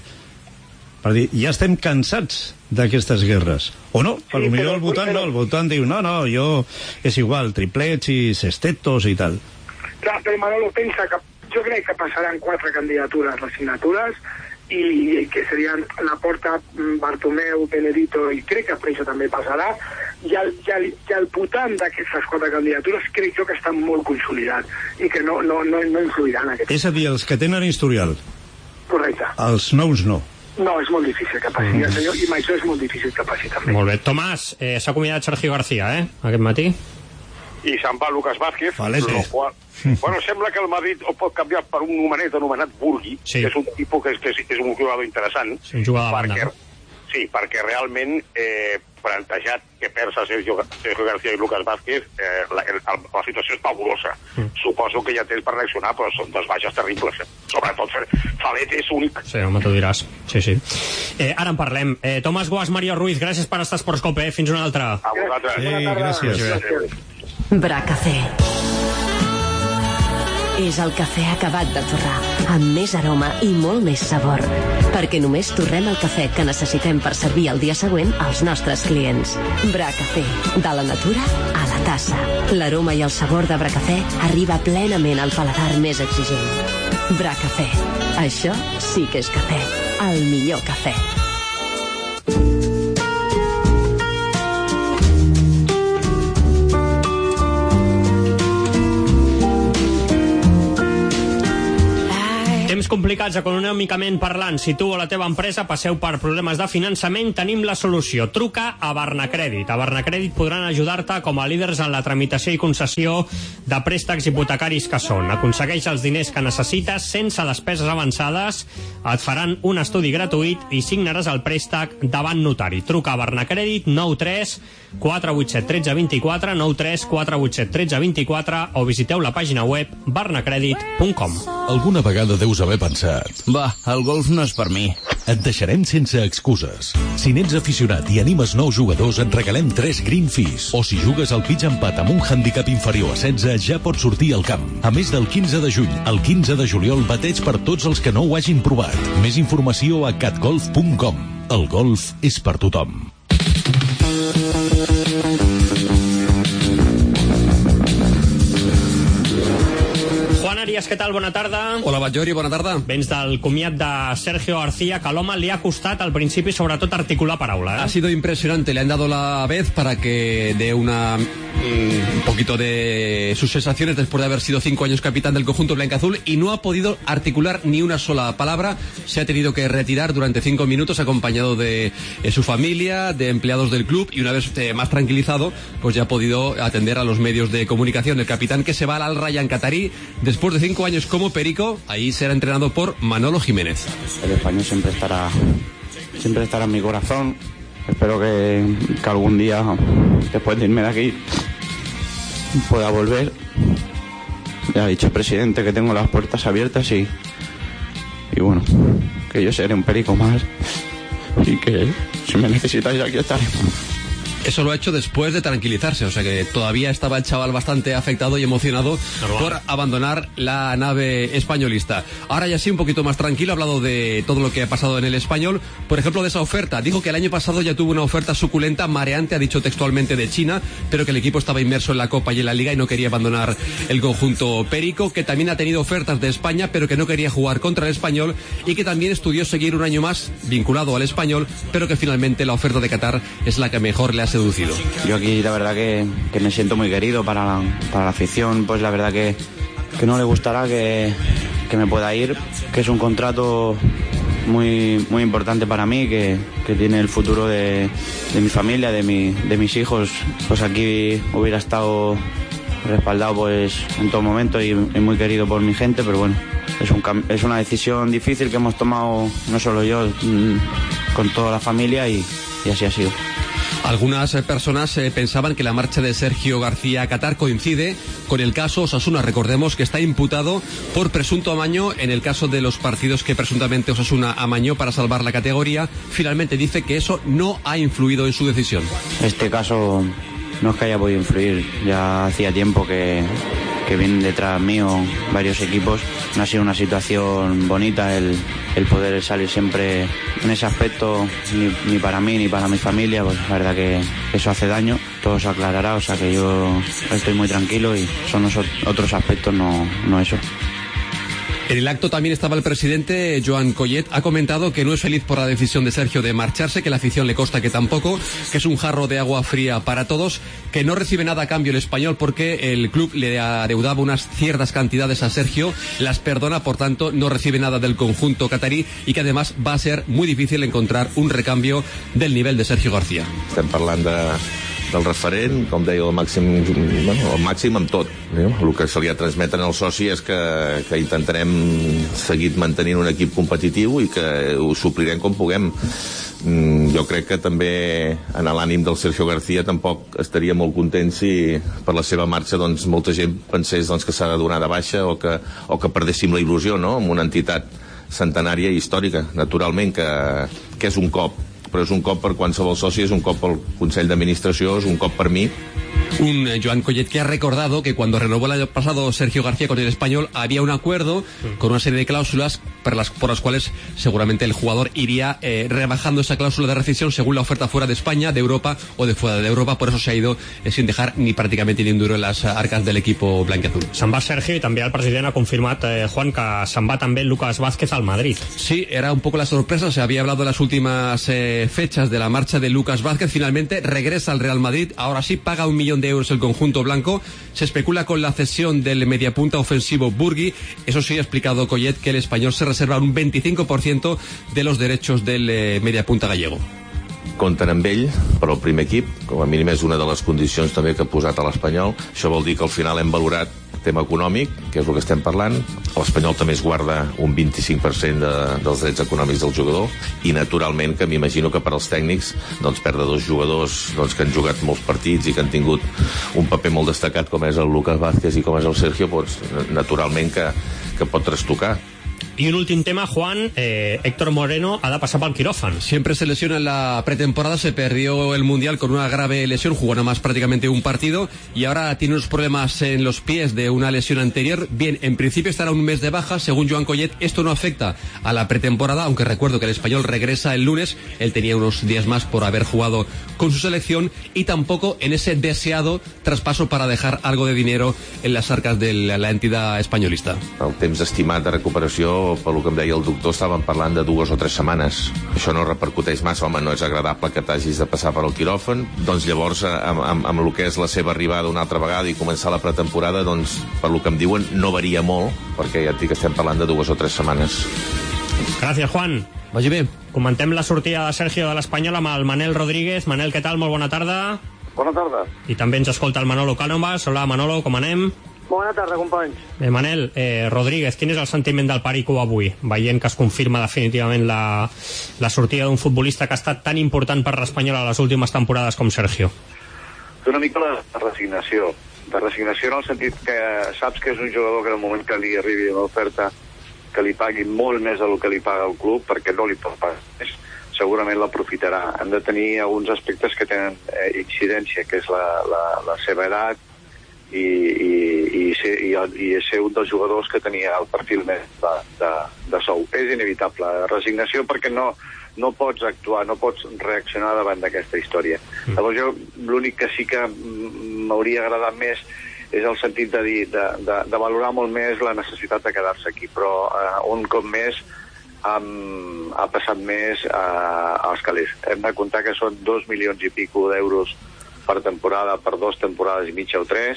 per dir, ja estem cansats d'aquestes guerres. O no, sí, potser el votant però... no, el votant diu, no, no, jo és igual, triplets i sextetos i tal. Clar, però Manolo pensa que jo crec que passaran quatre candidatures, les signatures, i que serien la porta, Bartomeu, Benedito, i crec que per això també passarà, i el, i el, i el votant d'aquestes quatre candidatures crec jo que està molt consolidat i que no, no, no, no influiran en aquest. És a dir, els que tenen historial. Correcte. Els nous no. No, és molt difícil que passi, mm. senyor, i amb això és molt difícil que passi també. Molt bé. Tomàs, eh, s'ha acomiadat Sergio García, eh, aquest matí? I se'n va Lucas Vázquez, Valente. Qual, bueno, sembla que el Madrid ho pot canviar per un numenet anomenat Burgui, sí, que és un tipus que és, que és, és un jugador interessant. Sí, un jugador de perquè, sí, perquè realment eh, plantejat que perds a Sergio, Sergio García i Lucas Vázquez, eh, la, el, la situació és fabulosa. Mm. Suposo que ja tens per reaccionar, però són dos baixes terribles. Eh? Sobretot Falet és únic. Sí, home, t'ho diràs. Sí, sí. Eh, ara en parlem. Eh, Tomàs Guas, Mario Ruiz, gràcies per estar a Esports Cope. Eh? Fins una altra. A vosaltres. Sí, gràcies. gràcies. Bracafé. És el cafè acabat de torrar, amb més aroma i molt més sabor. Perquè només torrem el cafè que necessitem per servir el dia següent als nostres clients. Bracafé, de la natura a la tassa. L'aroma i el sabor de Bracafé arriba plenament al paladar més exigent. Bracafè. Això sí que és cafè. El millor cafè. Temps complicats econòmicament parlant. Si tu o la teva empresa passeu per problemes de finançament, tenim la solució. Truca a Barnacrèdit. A Barnacrèdit podran ajudar-te com a líders en la tramitació i concessió de préstecs hipotecaris que són. Aconsegueix els diners que necessites sense despeses avançades, et faran un estudi gratuït i signaràs el préstec davant notari. Truca a Barnacrèdit nou tres quatre vuit set un tres dos quatre, nou tres quatre vuit set un tres dos quatre o visiteu la pàgina web barnacredit punt com. Alguna vegada deus haver pensat: va, el golf no és per mi. Et deixarem sense excuses. Si n'ets aficionat i animes nous jugadors, et regalem tres Green Fees. O si jugues al pitch empat amb un handicap inferior a setze, ja pots sortir al camp. A més del quinze de juny al quinze de juliol, bateig per tots els que no ho hagin provat. Més informació a catgolf punt com. El golf és per tothom. Arias, què tal? Bona tarda. Hola, Batllori, bona tarda. Vens del comiat de Sergio García, que a l'home li ha costat al principi sobretot articular paraula, ¿eh? Ha sido impresionante, le han dado la vez para que dé una un poquito de sus sensaciones después de haber sido cinco años capitán del conjunto blanca-azul y no ha podido articular ni una sola palabra. Se ha tenido que retirar durante cinco minutos acompañado de eh, su familia, de empleados del club, y una vez eh, más tranquilizado, pues ya ha podido atender a los medios de comunicación. El capitán que se va al Al Rayyan Qatarí después de cinco años como perico, ahí será entrenado por Manolo Jiménez. El español siempre estará siempre estará en mi corazón. Espero que, que algún día, después de irme de aquí, pueda volver. Ya ha dicho el presidente que tengo las puertas abiertas y, y bueno, que yo seré un perico más y que si me necesitáis aquí estaré. Eso lo ha hecho después de tranquilizarse, o sea que todavía estaba el chaval bastante afectado y emocionado por abandonar la nave españolista. Ahora ya sí, un poquito más tranquilo, ha hablado de todo lo que ha pasado en el Español, por ejemplo de esa oferta. Dijo que el año pasado ya tuvo una oferta suculenta, mareante, ha dicho textualmente, de China, pero que el equipo estaba inmerso en la Copa y en la Liga y no quería abandonar el conjunto perico, que también ha tenido ofertas de España, pero que no quería jugar contra el Español, y que también estudió seguir un año más vinculado al Español, pero que finalmente la oferta de Qatar es la que mejor le ha seducido. Yo aquí la verdad que, que me siento muy querido para la, para la afición, pues la verdad que, que no le gustará que, que me pueda ir, que es un contrato muy muy importante para mí, que, que tiene el futuro de, de mi familia, de, mi, de mis hijos. Pues aquí hubiera estado respaldado pues en todo momento y, y muy querido por mi gente, pero bueno, es, un, es una decisión difícil que hemos tomado no solo yo, con toda la familia, y, y así ha sido. Algunas eh, personas eh, pensaban que la marcha de Sergio García a Qatar coincide con el caso Osasuna. Recordemos que está imputado por presunto amaño en el caso de los partidos que presuntamente Osasuna amañó para salvar la categoría. Finalmente dice que eso no ha influido en su decisión. Este caso no es que haya podido influir, ya hacía tiempo que, que vienen detrás mío varios equipos. No ha sido una situación bonita el, el poder salir siempre en ese aspecto, ni, ni para mí ni para mi familia, pues la verdad que eso hace daño. Todo se aclarará, o sea que yo estoy muy tranquilo y son esos otros aspectos, no, no eso. En el acto también estaba el presidente Joan Collet. Ha comentado que no es feliz por la decisión de Sergio de marcharse, que la afición le consta que tampoco, que es un jarro de agua fría para todos, que no recibe nada a cambio el Español porque el club le adeudaba unas ciertas cantidades a Sergio, las perdona, por tanto no recibe nada del conjunto catarí, y que además va a ser muy difícil encontrar un recambio del nivel de Sergio García. Estem parlant de del referent, com deia, el màxim, bueno, el màxim amb tot. Eh? El que se li ha transmeten al soci és que, que intentarem seguir mantenint un equip competitiu i que ho suplirem com puguem. Mm, jo crec que també en l'ànim del Sergio García tampoc estaria molt content si per la seva marxa doncs, molta gent pensés doncs, que s'ha de donar de baixa o que, o que perdéssim la il·lusió, no?, amb una entitat centenària i històrica, naturalment, que, que és un cop, però és un cop per qualsevol soci, és un cop pel Consell d'Administració, és un cop per mi. Un eh, Joan Collet que ha recordado que cuando renovó el año pasado Sergio García con el Español había un acuerdo con una serie de cláusulas por las, por las cuales seguramente el jugador iría eh, rebajando esa cláusula de rescisión según la oferta fuera de España, de Europa o de fuera de Europa. Por eso se ha ido eh, sin dejar ni prácticamente ni un duro en las arcas del equipo blanquiazul. Se'n va Sergio i també el president ha confirmat, eh, Juan, que se'n va també Lucas Vázquez al Madrid. Sí, era un poco la sorpresa. Se había hablado en las últimas eh, fechas de la marcha de Lucas Vázquez. Finalmente regresa al Real Madrid. Ahora sí paga un millón de euros el conjunto blanco. Se especula con la cesión del mediapunta ofensivo Burgui. Eso sí, ha explicado Collet que el español se reserva un veinticinco por ciento de los derechos del eh, mediapunta gallego. Compten amb ell per al primer equip, com a mínim és una de les condicions també que ha posat a l'Espanyol. Això vol dir que al final hem valorat el tema econòmic, que és el que estem parlant. L'Espanyol també es guarda un vint-i-cinc per cent de, dels drets econòmics del jugador, i naturalment que m'imagino que per als tècnics doncs, perdre dos jugadors doncs, que han jugat molts partits i que han tingut un paper molt destacat com és el Lucas Vázquez i com és el Sergio, doncs, naturalment que, que pot trastocar. Y un último tema, Juan, eh, Héctor Moreno ha de pasar por el quirófano. Siempre se lesiona en la pretemporada, se perdió el Mundial con una grave lesión, jugó nada más prácticamente un partido y ahora tiene unos problemas en los pies de una lesión anterior. Bien, en principio estará un mes de baja, según Joan Collet. Esto no afecta a la pretemporada, aunque recuerdo que el español regresa el lunes. Él tenía unos días más por haber jugado con su selección, y tampoco en ese deseado traspaso para dejar algo de dinero en las arcas de la entidad españolista. El temps estimat de recuperació, pel que em deia el doctor, estaven parlant de dues o tres setmanes. Això no repercuteix massa, home, no és agradable que t'hagis de passar per al quiròfan. Doncs llavors, amb, amb, amb el que és la seva arribada una altra vegada i començar la pretemporada, doncs, per lo que em diuen, no varia molt, perquè ja et dic que estem parlant de dues o tres setmanes. Gràcies, Juan. Vagi bé. Comentem la sortida de Sergio de l'Espanyol amb el Manel Rodríguez. Manel, què tal? Molt bona tarda. Bona tarda. I també ens escolta el Manolo Cánovas. Hola, Manolo, com anem? Bona tarda, companys. Eh, Manel, eh, Rodríguez, quin és el sentiment del Perico avui, veient que es confirma definitivament la, la sortida d'un futbolista que ha estat tan important per l'Espanyol a les últimes temporades com Sergio? Una mica la resignació. De resignació en el sentit que saps que és un jugador que en el moment que li arribi una oferta que li pagui molt més del que li paga el club, perquè no li pot pagar més, segurament l'aprofitarà. Han de tenir alguns aspectes que tenen eh, incidència, que és la, la, la seva edat, i, i, i, ser, i, i ser un dels jugadors que tenia el perfil més de, de, de sou. És inevitable. Resignació perquè no, no pots actuar, no pots reaccionar davant d'aquesta història. Mm. Llavors jo l'únic que sí que m'hauria agradat més és el sentit de dir, de, de, de valorar molt més la necessitat de quedar-se aquí, però eh, un cop més um, ha passat més uh, als calés. Hem de comptar que són dos milions i pico d'euros per temporada, per dues temporades i mitja o tres.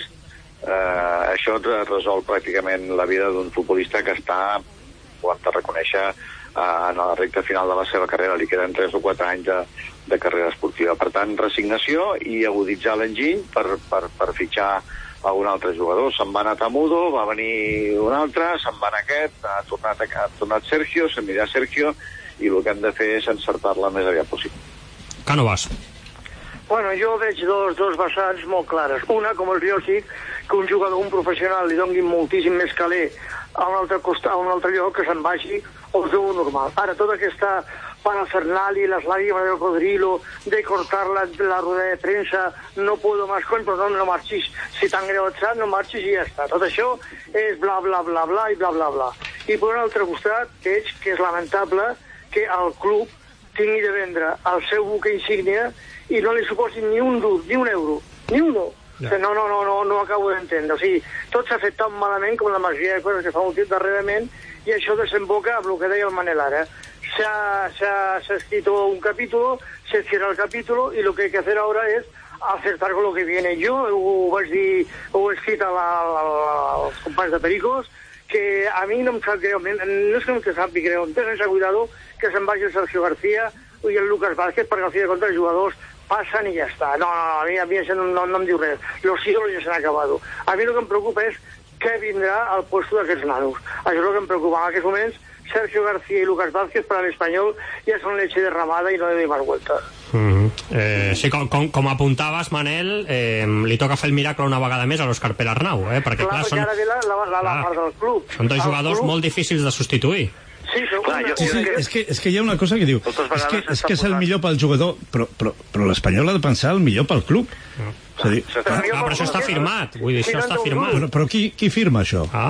Uh, això resol pràcticament la vida d'un futbolista que està, ho hem de reconèixer, uh, en la recta final de la seva carrera. Li queden tres o quatre anys de, de carrera esportiva. Per tant, resignació i aguditzar l'enginy per, per, per fitxar a un altre jugador. Se'n va anar Tamudo, va venir un altre, se'n va anar aquest, ha tornat, ha tornat Sergio, se'n anirà Sergio, i el que hem de fer és encertar-la més aviat possible. Cánovas. Bueno, jo veig dos, dos vessants molt clares. Una, com és lògic, que un jugador, un professional, li doni moltíssim més caler a un altre costat, a un altre lloc, que se'n vagi al seu normal. Ara, tota aquesta parafernalia, las lágrimas de cocodrilo, de cortar la, la rueda de prensa, no puedo más, coño, però no, no marxis. Si t'han greu et sap, no marxis i ja està. Tot això és bla, bla, bla, bla i bla, bla, bla. I per un altre costat, veig que és lamentable que el club tingui de vendre el seu buque insígnia i no li suposi ni un dur, ni un euro, ni un no. Yeah. No, no, no, no, no acabo d'entendre. O sigui, tot s'ha fet tan malament com la majoria de coses que fa un temps darrerament, i això desemboca amb el que deia el Manel ara. Se ha, se, ha, se ha escrito un capítulo, se cierra el capítulo, y lo que hay que hacer ahora es acertar con lo que viene. Jo ho vaig dir, ho he escrit a la, a la, als companys de Pericos, que a mi no em sap greu, no és que no em sap greu, em tenen cuidado que se'n vagi el Sergio García i el Lucas Vázquez, perquè al fi de comptes els jugadors passen i ja està. No, no, a mi, a mi això no, no, no em diu res. Los ídolos ja s'han acabat. A mi el que em preocupa és què vindrà al puesto d'aquests nanos. Això és el que em preocupa. En aquests moments, Sergio García i Lucas Vázquez per a l'Espanyol ja són leche derramada i no de más vuelta. Mm-hmm. eh, sí, com, com, com apuntaves, Manel, eh, li toca fer el miracle una vegada més a l'Òscar Pelarnau, eh? perquè clar, clar són, ara ve la, la, la, la part del club. Són dos el jugadors club... molt difícils de substituir. Sí, clar, jo, sí, sí, és, que, és que hi ha una cosa que diu és que, és que és el millor pel jugador, però, però, però l'Espanyol ha de pensar el millor pel club. No. És a dir, ah, ah, però això està firmat, vull dir, això està firmat. Però, però qui, qui firma això? Ah.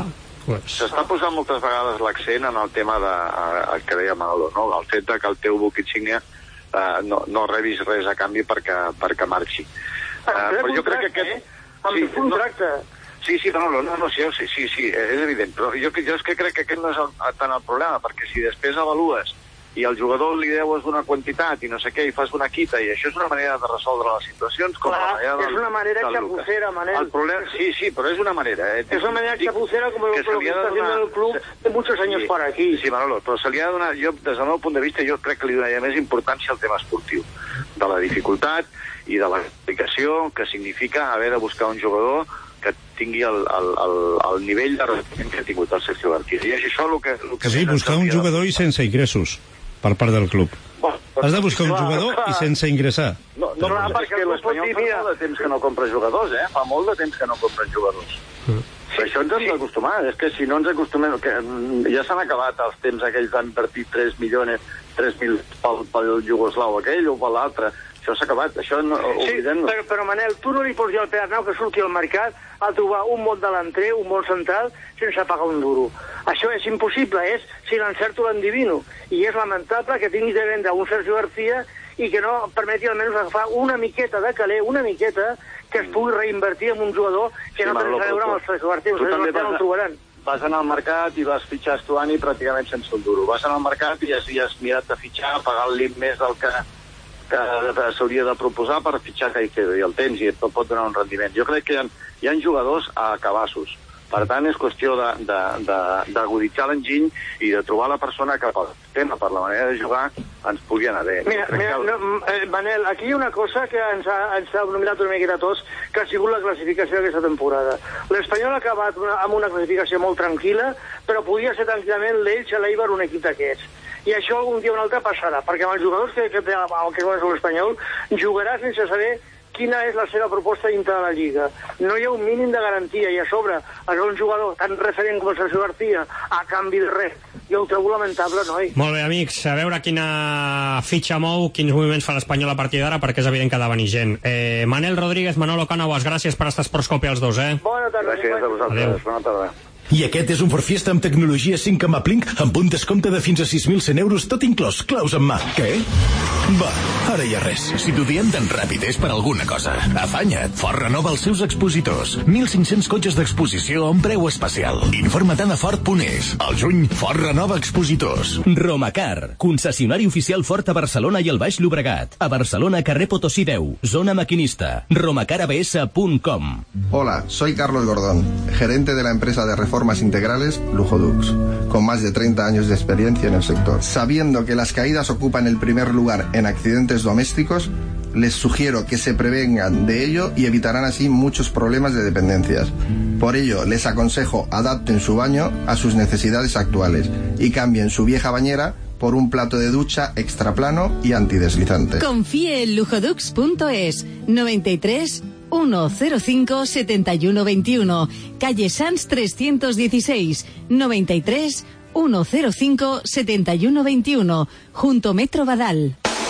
S'està posant moltes vegades l'accent en el tema de, el que deia Manolo, no? El fet de que el teu buc insígnia eh, no, no rebis res a canvi perquè, perquè marxi. Eh, però jo crec que aquest... Amb sí, contracte. No, sí, sí, Manolo, no, no, sí, sí, sí, sí, és evident, però jo, jo és que crec que aquest no és el, tant el problema, perquè si després avalues i al jugador li deus una quantitat i no sé què, i fas una quita, i això és una manera de resoldre les situacions com Clar, la manera del, és una manera xapucera, Manel. El problema, sí, sí, però és una manera. Eh? És una manera xapucera com el que, que està fent el club de muchos años sí, por aquí. Sí, Manolo, però se li ha de donar, jo, des del meu punt de vista, jo crec que li donaria més importància al tema esportiu, de la dificultat i de l'explicació que significa haver de buscar un jugador que tingui el, el, el, el nivell de rendiment que ha tingut el Sergio García. I és això el que... El que sí, buscar un jugador i sense ingressos per part del club. Bueno, has de buscar un jugador i sense ingressar. No, no, no, perquè l'Espanyol fa molt de temps que no compra jugadors, eh? Fa molt de temps que no compra jugadors. Mm. Sí, això ens hem d'acostumar, és que si no ens acostumem... Que ja s'han acabat els temps aquells d'invertir tres milions, tres mil pel, pel jugoslau aquell o per l'altre. Això s'ha acabat, això no... Sí, però, però Manel, tu no li pots dir al Pere Arnau que surti al mercat a trobar un bon delanter, un bon central, sense pagar un duro. Això és impossible, és si l'encerto l'endivino. I és lamentable que tinguis de vendre un Sergio García i que no permeti almenys agafar una miqueta de caler, una miqueta, que es pugui reinvertir en un jugador que sí, no té res a veure amb el Sergio García. Els Sergio García no el trobaran. Vas anar al mercat i vas fitxar Estuani pràcticament sense un duro. Vas anar al mercat i has, i has mirat de fitxar, pagar-li més del que... que s'hauria de proposar per fitxar Caicedo, i el tens i et pot donar un rendiment. Jo crec que hi ha, hi ha jugadors a cabassos. Per tant, és qüestió d'aguditzar l'enginy i de trobar la persona que pel tema, per la manera de jugar, ens pugui anar bé. Mira, mira que... no, eh, Manel, aquí hi ha una cosa que ens ha, ens ha nominat una miqueta a tots, que ha sigut la classificació d'aquesta temporada. L'Espanyol ha acabat una, amb una classificació molt tranquil·la, però podia ser tranquil·lament l'Elx, l'Eibar, un equip d'aquests. I això algun dia o un altre passarà, perquè amb els jugadors que, que té el que és l'Espanyol jugarà sense saber quina és la seva proposta dintre de la Lliga. No hi ha un mínim de garantia, i a sobre és un jugador tan referent com el Sergio García a canvi de res. Jo ho trobo lamentable, noi. Molt bé, amics, a veure quina fitxa mou, quins moviments fa l'Espanyol a partir d'ara, perquè és evident que ha de venir gent. Eh, Manel Rodríguez, Manolo Cánovas, gràcies per estar a Esportscope els dos, eh? Bona tarda. Gràcies a vosaltres. Adéu. Bona tarda. I aquest és un Ford Fiesta amb tecnologia cinc amb Uplink amb un descompte de fins a sis mil cent euros, tot inclòs, claus en mà. Què? Va, ara ja res. Si t'ho diem tan ràpid és per alguna cosa. Afanya't. Ford renova els seus expositors. mil cinc-cents cotxes d'exposició a un preu especial. Informa't a ford punt es. Al juny, Ford renova expositors. Romacar, concessionari oficial Ford a Barcelona i el Baix Llobregat. A Barcelona, carrer Potosí deu, zona maquinista. romacar a b s punt com. Hola, soy Carlos Gordón, gerente de la empresa de reformas integrales Lujodux, con más de treinta años de experiencia en el sector. Sabiendo que las caídas ocupan el primer lugar en accidentes domésticos, les sugiero que se prevengan de ello y evitarán así muchos problemas de dependencias. Por ello, les aconsejo adapten su baño a sus necesidades actuales y cambien su vieja bañera por un plato de ducha extra plano y antideslizante. Confíe en lujodux punto es. noventa y tres, ciento cinco, setenta y uno veintiuno, calle Sanz trescientos dieciséis, noventa y tres, ciento cinco, setenta y uno veintiuno, junto Metro Badal.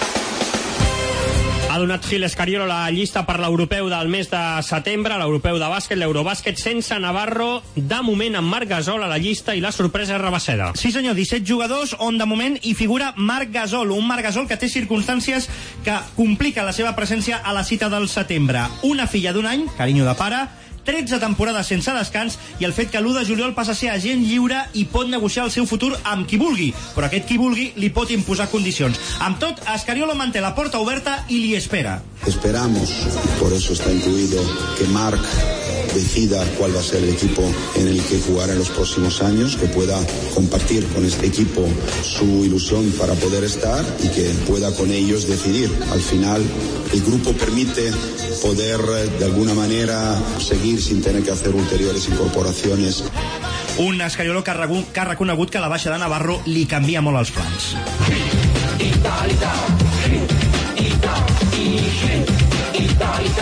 Ha donat Gil Escariolo la llista per l'europeu del mes de setembre, l'europeu de bàsquet, l'Eurobàsquet, sense Navarro, de moment amb Marc Gasol a la llista, i la sorpresa és Rabaseda. Sí senyor, disset jugadors on de moment hi figura Marc Gasol, un Marc Gasol que té circumstàncies que compliquen la seva presència a la cita del setembre. Una filla d'un any, carinyo de pare, tretze temporades sense descans, i el fet que l'u de juliol passa a ser agent lliure i pot negociar el seu futur amb qui vulgui, però aquest qui vulgui li pot imposar condicions. Amb tot, Escariolo manté la porta oberta i li espera. Esperamos, por eso está incluido, que Marc decida cuál va a ser el equipo en el que jugará en los próximos años, que pueda compartir con este equipo su ilusión para poder estar y que pueda con ellos decidir. Al final, el grupo permite poder de alguna manera seguir sin tener que hacer ulteriores incorporaciones. Un Escariolo que ha reconegut que la baixa de Navarro li canvia molt els plans.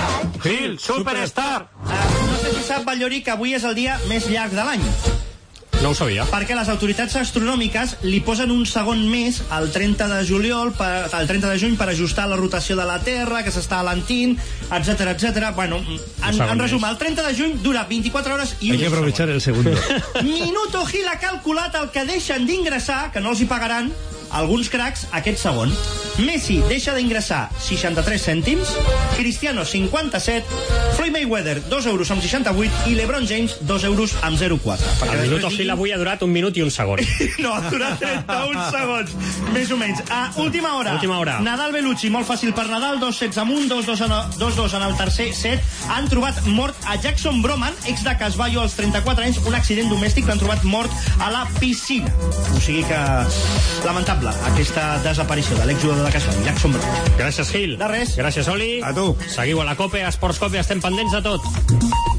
Gil, superstar! Uh, no sé si sap, Vallori, que avui és el dia més llarg de l'any. No ho sabia. Perquè les autoritats astronòmiques li posen un segon més al trenta de juliol, per, al trenta de juny, per ajustar la rotació de la Terra, que s'està alentint, etcètera, etcètera. Bueno, en, en resum, el trenta de juny dura vint-i-quatre hores i un segon. Hay que aprovechar el segundo. Minuto Gil ha calculat el que deixen d'ingressar, que no els hi pagaran, alguns cracs, aquest segon. Messi deixa d'ingressar seixanta-tres cèntims, Cristiano cinquanta-set, Floyd Mayweather dos euros amb seixanta-vuit i LeBron James dos euros amb zero coma quatre. El Minuto Gil avui ha durat un minut i un segon. No, ha durat trenta-un segons, més o menys. A última hora, última hora. Nadal Bellucci, molt fàcil per Nadal, dos sets amunt, dos dos en el tercer set. Han trobat mort a Jackson Broman, ex de Casvallo, als trenta-quatre anys, un accident domèstic, l'han trobat mort a la piscina. O sigui que, lamentable, aquesta desaparició de l'exjugador de Casvallo, Jackson Broman. Gràcies, Gil. De res. Gràcies, Oli. A tu. Seguiu a la COPE, a Esports COPE, estem pendents de tot.